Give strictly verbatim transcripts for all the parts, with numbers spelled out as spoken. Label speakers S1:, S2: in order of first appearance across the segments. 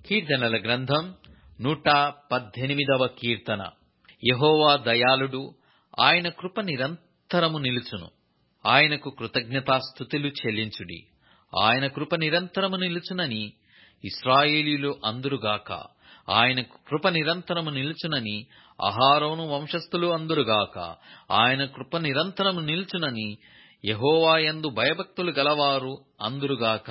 S1: కీర్తనల గ్రంథం నూట పద్దెనిమిదవ కీర్తన. యెహోవా దయాళుడు, ఆయన కృప నిరంతరము నిలుచును. ఆయనకు కృతజ్ఞతాస్తుతులు చెల్లించుడి. ఆయన కృప నిరంతరము నిలుచునని ఇశ్రాయేలీయులు అందురుగాక. ఆయనకు కృప నిరంతరము నిలుచునని అహరోను వంశస్థులు అందురుగాక. ఆయన కృప నిరంతరము నిలుచునని యెహోవా యందు భయభక్తులు గలవారు అందురుగాక.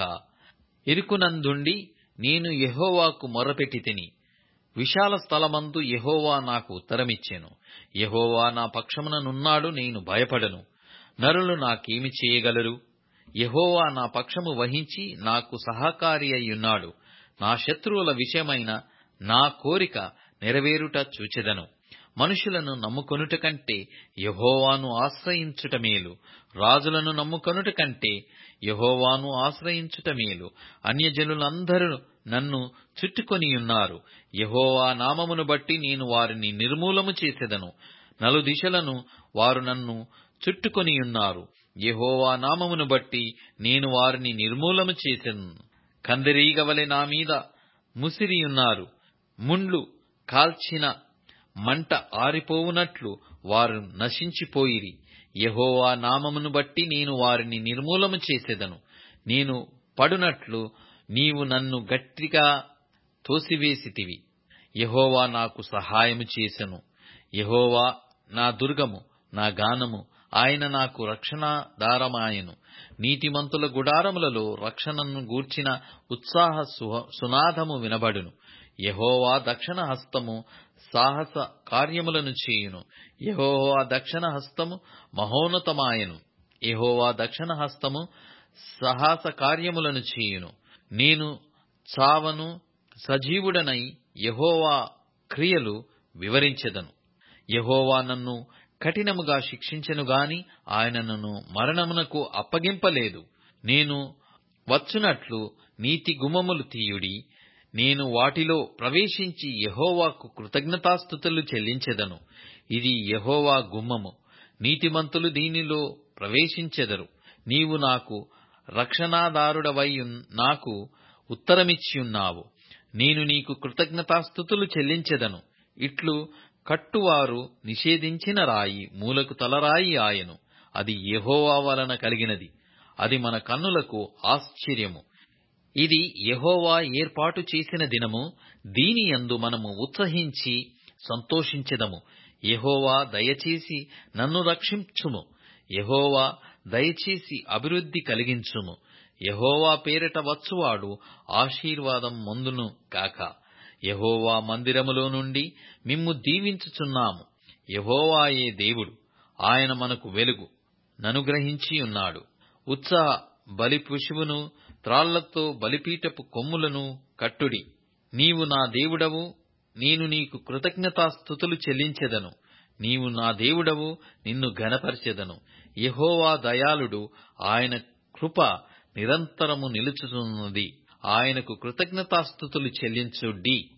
S1: ఇరుకునందుండి నేను యెహోవాకు మొర్రపెట్టితిని. విశాల స్థలమందు యెహోవా నాకు ఉత్తరమిచ్చెను. యెహోవా నా పక్షమున నున్నాడు, నేను భయపడను. నరులు నాకేమి చేయగలరు? యెహోవా నా పక్షము వహించి నాకు సహకారి అయ్యున్నాడు. నా శత్రువుల విషయమైన నా కోరిక నెరవేరుట చూచెదను. మనుషులను నమ్ముకొనుట కంటే యెహోవాను ఆశ్రయించుట మేలు. రాజులను నమ్ముకొనుట కంటే యెహోవాను ఆశ్రయించుట మేలు. అన్యజనులందరూ నన్ను చుట్టుకొనియున్నారు. యెహోవా నామమును బట్టి నేను వారిని నిర్మూలము చేసెదను. నలుదిశలను వారు నన్ను చుట్టుకొనియున్నారు. యెహోవా నామమును బట్టి నేను వారిని నిర్మూలము చేసెదను. కందిరీగ వలె నా మీద ముసిరియున్నారు. ముండ్లు కాల్చిన మంట ఆరిపోవునట్లు వారు నశించిపోయిరి. యెహోవా నామమును బట్టి నేను వారిని నిర్మూలము చేసెదను. నేను పడునట్లు నీవు నన్ను గట్టిగా తోసివేసితివి. యెహోవా నాకు సహాయము చేసెను. యెహోవా నా దుర్గము, నా గానము. ఆయన నాకు రక్షణాధారమాయెను. నీతిమంతుల గుడారములలో రక్షణను గూర్చిన ఉత్సాహ సునాదము వినబడును. యెహోవా దక్షిణ హస్తము సాహస కార్యములను చేయును. యెహోవా దక్షిణ హస్తము మహోన్నతమాయెను. యెహోవా దక్షిణ హస్తము సాహస కార్యములను చేయును. నేను చావను, సజీవుడనై యెహోవా క్రియలు వివరించెదను. యెహోవా నన్ను కఠినముగా శిక్షించెను గాని ఆయన నన్ను మరణమునకు అప్పగింపలేదు. నేను వచ్చునట్లు నీతి గుమ్మములు తీయుడి. నేను వాటిలో ప్రవేశించి యెహోవాకు కృతజ్ఞతాస్తుతులు చెల్లించెదను. ఇది యెహోవా గుమ్మము, నీతిమంతులు దీనిలో ప్రవేశించెదరు. నీవు నాకు రక్షణాధారుడవై నాకు ఉత్తరమిచ్చియున్నావు. నేను నీకు కృతజ్ఞతాస్తుతులు చెల్లించెదను. ఇట్లు కట్టువారు నిషేధించిన రాయి మూలకు తలరాయి ఆయను. అది యెహోవా వలన కలిగినది. అది మన కన్నులకు ఆశ్చర్యము. ఇది యెహోవా ఏర్పాటు చేసిన దినము. దీని యందు మనము ఉత్సహించి సంతోషించెదము. యెహోవా దయచేసి నన్ను రక్షించుము. యెహోవా దయచేసి అభివృద్ధి కలిగించుము. యెహోవా పేరిట వచ్చువాడు ఆశీర్వాదం పొందును గాక. యెహోవా మందిరములో నుండి మిమ్ము దీవించుచున్నాము. యెహోవాయే దేవుడు, ఆయన మనకు వెలుగు ననుగ్రహించియున్నాడు. ఉత్సాహ బలి పశువును త్రాళ్లతో బలిపీఠపు కొమ్ములను కట్టుడి. నీవు నా దేవుడవు, నేను నీకు కృతజ్ఞతాస్తుతులు చెల్లించెదను. నీవు నా దేవుడవు, నిన్ను ఘనపరచెదను. యెహోవా దయాళుడు, ఆయన కృప నిరంతరము నిలుచుచున్నది. ఆయనకు కృతజ్ఞతాస్తుతులు చెల్లించుడి.